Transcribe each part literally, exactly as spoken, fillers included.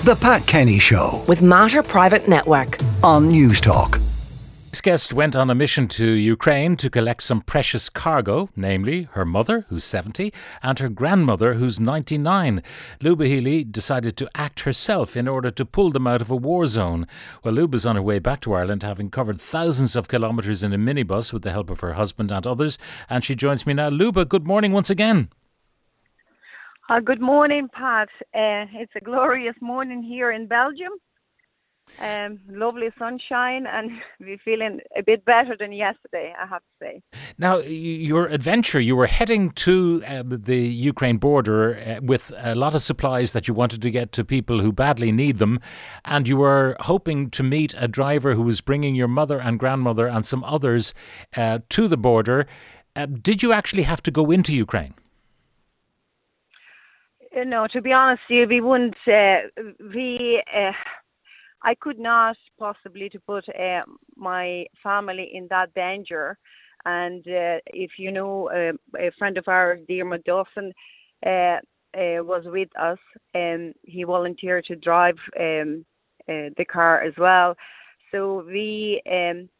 The Pat Kenny Show with Mater Private Network on News Talk. This guest went on a mission to Ukraine to collect some precious cargo, namely her mother, who's seventy, and her grandmother, who's ninety-nine. Luba Healy decided to act herself in order to pull them out of a war zone. Well, Luba's on her way back to Ireland, having covered thousands of kilometres in a minibus with the help of her husband and others. And she joins me now. Luba, good morning once again. Uh, good morning, Pat. Uh, it's a glorious morning here in Belgium. Um, lovely sunshine, and we're feeling a bit better than yesterday, I have to say. Now, your adventure, you were heading to uh, the Ukraine border uh, with a lot of supplies that you wanted to get to people who badly need them, and you were hoping to meet a driver who was bringing your mother and grandmother and some others uh, to the border. Uh, did you actually have to go into Ukraine? Uh, no, to be honest, we wouldn't. Uh, we. Uh, I could not possibly to put uh, my family in that danger. And uh, if you know, uh, a friend of ours, Dermot Dawson, uh, uh, was with us, and he volunteered to drive um, uh, the car as well. So we um,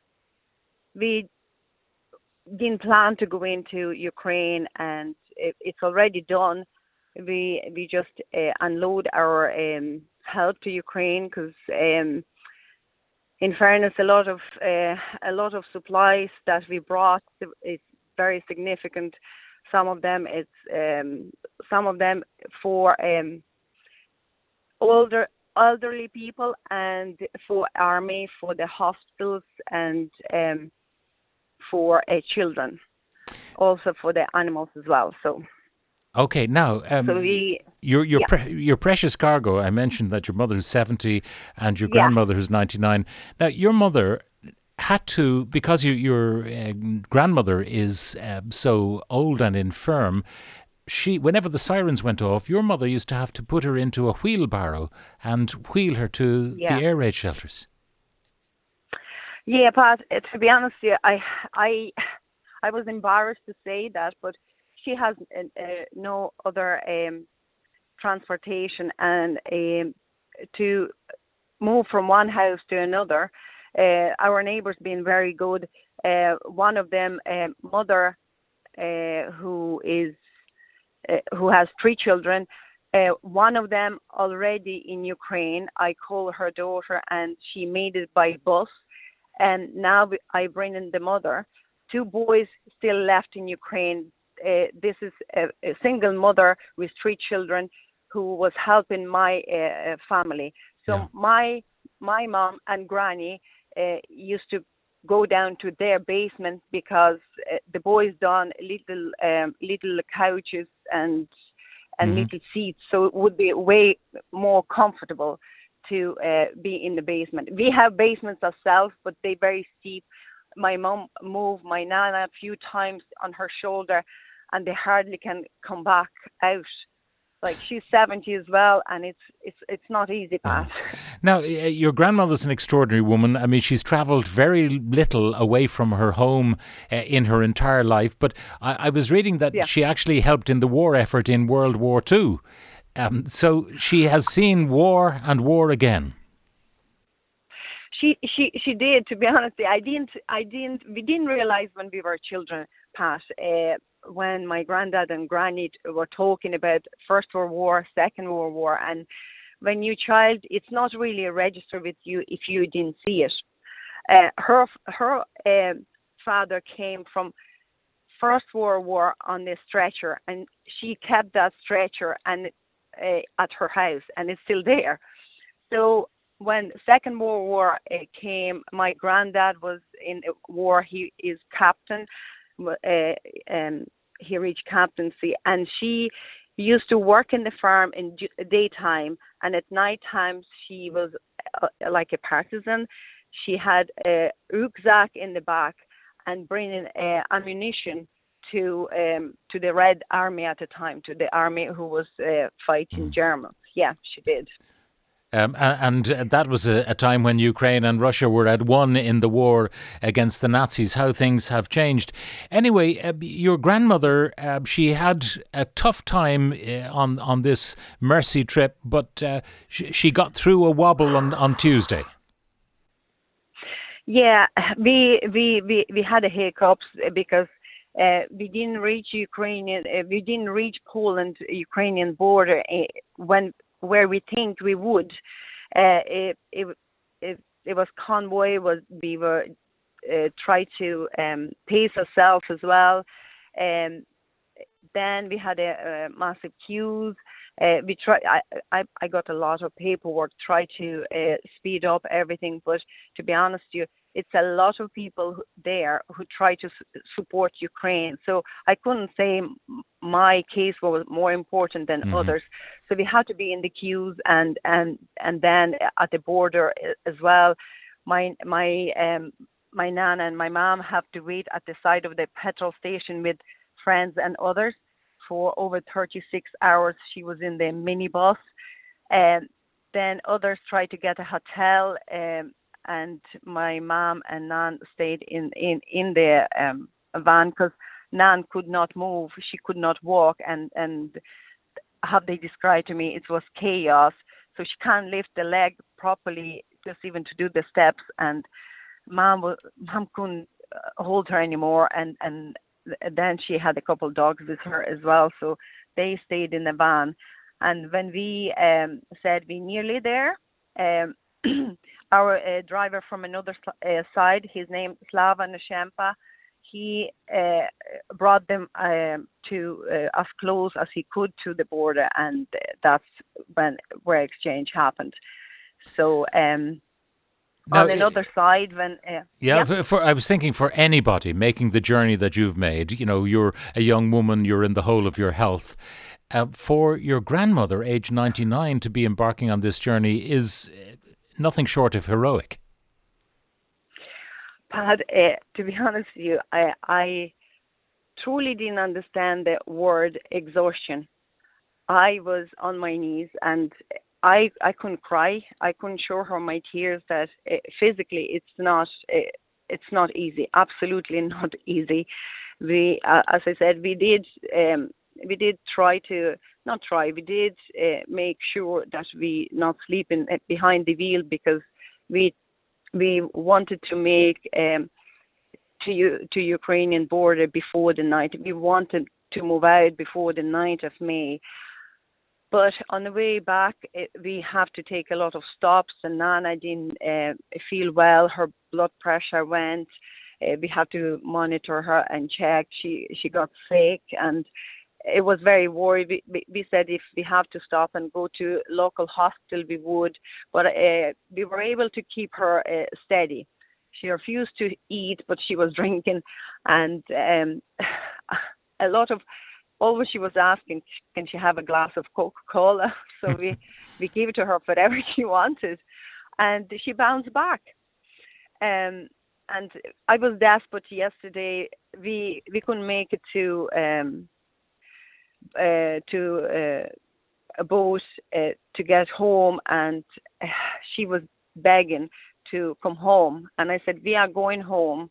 we didn't plan to go into Ukraine, and it, it's already done. We we just uh, unload our um, help to Ukraine because, um, in fairness, a lot of uh, a lot of supplies that we brought is very significant. Some of them it's um, some of them for um, older elderly people and for army, for the hospitals, and um, for uh, children, also for the animals as well. So. Okay, now, um, so we, your your yeah. pre- your precious cargo, I mentioned that your mother is seventy and your yeah. grandmother is ninety-nine. Now, your mother had to, because you, your uh, grandmother is uh, so old and infirm, she, whenever the sirens went off, your mother used to have to put her into a wheelbarrow and wheel her to yeah. the air raid shelters. Yeah, Pat, to be honest, yeah, I, I, I was embarrassed to say that, but she has uh, no other um, transportation, and um, to move from one house to another, uh, our neighbours been very good. Uh, one of them, um, mother, uh, who is uh, who has three children. Uh, one of them already in Ukraine. I call her daughter, and she made it by bus. And now I bring in the mother. Two boys still left in Ukraine. Uh, this is a, a single mother with three children who was helping my uh, family. So yeah. my my mom and granny uh, used to go down to their basement because uh, the boys done little um, little couches and and mm-hmm. little seats, so it would be way more comfortable to uh, be in the basement. We have basements ourselves, but they're very steep. My mom moved my nana a few times on her shoulder, and they hardly can come back out. Like, she's seventy as well, and it's it's it's not easy, Pat. Yeah. Now, uh, your grandmother's an extraordinary woman. I mean, she's travelled very little away from her home uh, in her entire life. But I, I was reading that yeah. she actually helped in the war effort in World War Two. Um, so she has seen war and war again. She she she did. To be honest, I didn't I didn't we didn't realize when we were children, Pat. Uh, when my granddad and granny were talking about First World War, Second World War, and when you're child, it's not really registered with you if you didn't see it. Uh, her her uh, father came from First World War on the stretcher, and she kept that stretcher and uh, at her house, and it's still there. So when Second World War uh, came, my granddad was in a war. He is captain. Uh, um, he reached captaincy, and she used to work in the farm in daytime, and at night time she was uh, like a partisan. She had a rucksack in the back and bringing uh, ammunition to um, to the Red Army at the time, to the army who was uh, fighting Germans. Yeah, she did. Um, a- and uh, that was a, a time when Ukraine and Russia were at one in the war against the Nazis. How things have changed. Anyway, uh, your grandmother, uh, she had a tough time uh, on on this mercy trip, but uh, she, she got through a wobble on, on Tuesday. Yeah, we we we, we had a hiccups because uh, we didn't reach Ukrainian, uh, we didn't reach Poland Ukrainian border uh, when where we think we would. Uh, it, it it it was convoy. Was we were uh, try to um, pace ourselves as well. Um, then we had a, a massive queues. Uh, we try. I, I I got a lot of paperwork. Try to uh, speed up everything, but to be honest, you it's a lot of people who, there who try to su- support Ukraine. So I couldn't say m- my case was more important than Mm-hmm. others. So we had to be in the queues and and and then at the border as well. My my um my nana and my mom have to wait at the side of the petrol station with friends and others for over thirty-six hours. She was in the minibus. And then others tried to get a hotel, um, and my mom and Nan stayed in, in, in the um, van because Nan could not move. She could not walk. And, and how they described to me, it was chaos. So she can't lift the leg properly, just even to do the steps. And mom, was, mom couldn't hold her anymore. And, and then she had a couple of dogs with her as well. So they stayed in the van. And when we um, said we nearly there, um, our uh, driver from another uh, side, his name Slava Neshempa, he uh, brought them um to uh, as close as he could to the border, and uh, that's when where exchange happened. So um, Now, on another side, when uh, Yeah, yeah. For, for I was thinking for anybody making the journey that you've made, you know, you're a young woman, you're in the whole of your health. Uh, for your grandmother, age ninety-nine, to be embarking on this journey is uh, nothing short of heroic. Pat, uh, to be honest with you, I, I truly didn't understand the word exhaustion. I was on my knees and I I couldn't cry. I couldn't show her my tears that uh, physically it's not uh, it's not easy. Absolutely not easy. We, uh, as I said, we did um, we did try to not try. We did uh, make sure that we not sleep in uh, behind the wheel because we we wanted to make um, to U- to Ukrainian border before the night. We wanted to move out before the ninth of May. But on the way back, it, we have to take a lot of stops. And Nana didn't uh, feel well. Her blood pressure went. Uh, we have to monitor her and check. She she got sick, and it was very worried. We, we, we said if we have to stop and go to local hospital, we would. But uh, we were able to keep her uh, steady. She refused to eat, but she was drinking, and um, a lot of. Always she was asking, can she have a glass of Coca-Cola? So we, we gave it to her whatever she wanted. And she bounced back. Um, and I was desperate yesterday. We we couldn't make it to um, uh, to uh, a boat uh, to get home. And uh, she was begging to come home. And I said, we are going home.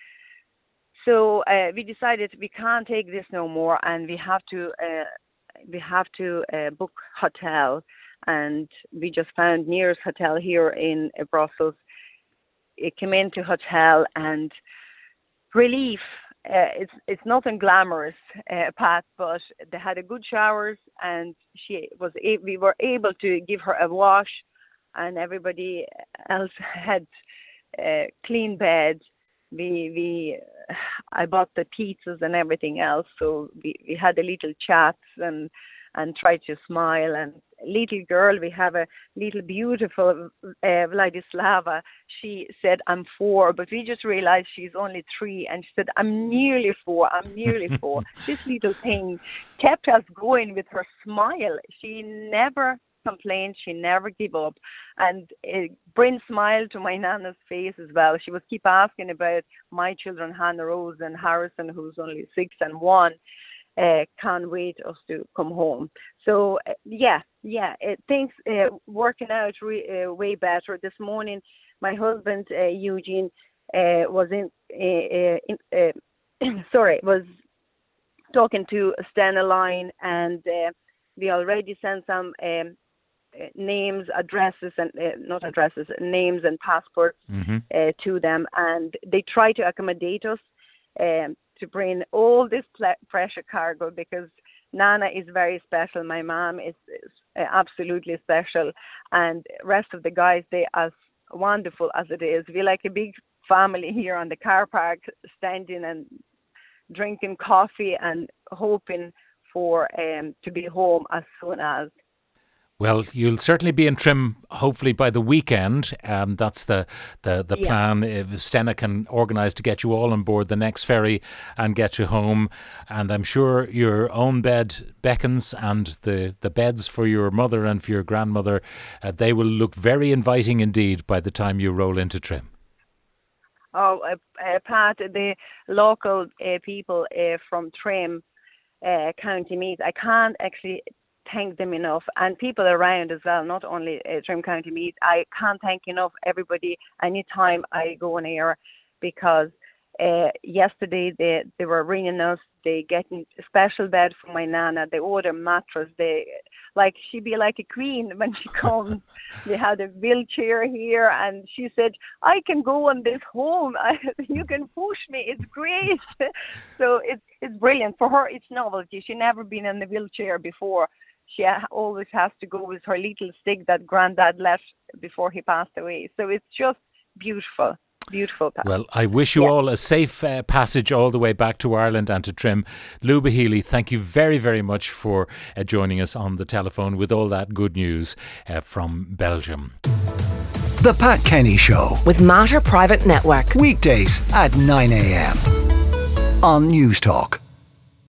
So uh, we decided we can't take this no more, and we have to uh, we have to uh, book hotel. And we just found nearest hotel here in uh, Brussels. It came into hotel and relief. Uh, it's it's nothing glamorous, uh, Pat, but they had a good showers, and she was a- we were able to give her a wash, and everybody else had uh, clean beds. We we I bought the pizzas and everything else, so we, we had a little chats and and tried to smile. And little girl, we have a little beautiful uh, Vladislava. She said, I'm four, but we just realized she's only three, and she said, I'm nearly four. I'm nearly four. This little thing kept us going with her smile. She never complained. She never gave up, and it brings smile to my nana's face as well. She would keep asking about my children, Hannah Rose and Harrison, who's only six and one. Uh, can't wait us to come home. So uh, yeah, Yeah, it, things uh, working out re- uh, way better. This morning, my husband uh, Eugene uh, was in, uh, in uh, sorry, was talking to Stena Line, and uh, we already sent some um, uh, names, addresses, and uh, not addresses, names and passports Mm-hmm. uh, to them, and they try to accommodate us um, to bring all this ple- pressure cargo, because Nana is very special. My mom is, is uh, absolutely special, and rest of the guys, they as wonderful as it is. We're like a big family here on the car park, standing and drinking coffee and hoping for um, to be home as soon as. Well, you'll certainly be in Trim, hopefully by the weekend. Um, that's the the, the Yeah. plan. If Stena can organise to get you all on board the next ferry and get you home, and I'm sure your own bed beckons, and the, the beds for your mother and for your grandmother, uh, they will look very inviting indeed by the time you roll into Trim. Oh, uh, uh, Pat, the local uh, people uh, from Trim, uh, County Meath, I can't actually thank them enough, and people around as well, not only uh, Trim County Meath. I can't thank enough everybody anytime I go on air, because uh, yesterday they, they were ringing us, they getting a special bed for my Nana, they order mattress, they like she'd be like a queen when she comes. They had a wheelchair here, and she said, I can go on this home, I, you can push me, it's great. So it's it's brilliant. For her, it's novelty. She never been in a wheelchair before. She ha- always has to go with her little stick that Granddad left before he passed away. So it's just beautiful. Beautiful. Pat. Well, I wish you Yeah. all a safe uh, passage all the way back to Ireland and to Trim. Luba Healy, thank you very, very much for uh, joining us on the telephone with all that good news uh, from Belgium. The Pat Kenny Show. With Mater Private Network. Weekdays at nine a.m. on News Talk.